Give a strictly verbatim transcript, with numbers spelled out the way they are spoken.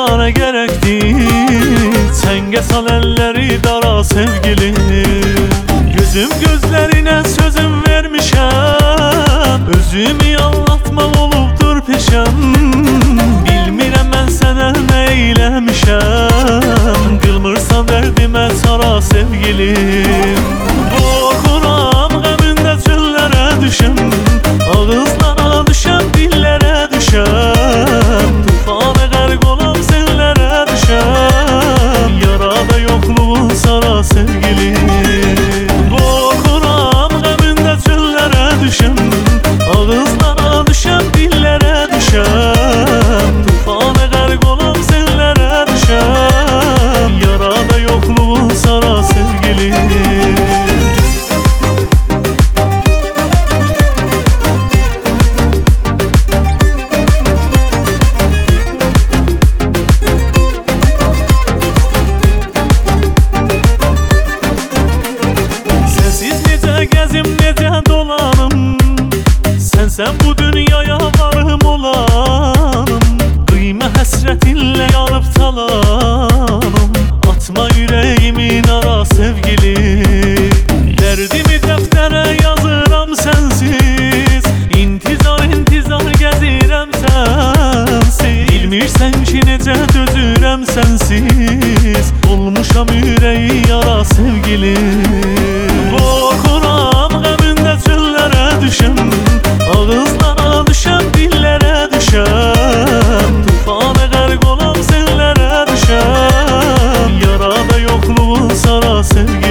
sana ne gerekti? Senge sal elleri dara sevgilim. Gözüm gözlerine sözüm vermişem, özümü anlatmak olubdur peşem. Bilmirəm mən sənə nə eyləmişəm, qılmırsan dərdimə sara sevgilim. Qorxuram qəmində çöllərə düşəm, ağızlara düşəm, dillərə düşəm. Tufana qərq olam sellərə düşəm, yarada yoxluğun sara sevgilim. Qorxuram qəmində çöllərə düşəm, ağızlara düşəm, dillərə düşəm. Tufana qərq olam sellərə düşəm, yarada yoxluğun sara sevgilim. Gəzim necə dolanım, sənsən bu dünyaya varım olanım. Qıymə həsrətinlə yanıb talanım, atma ürəyimin ara sevgili. Dərdimi dəftərə yazıram sənsiz, intizar intizar gəzirəm sənsiz. Bilmirsən ki necə dözürəm sənsiz, olmuşam ürəyi yara sevgilim. Qorxuram qəmində çöllərə düşəm, ağızlara düşəm, dillərə düşəm. Tufana qərq olam sellərə düşəm, yarada yoxluğun sara sevgilim.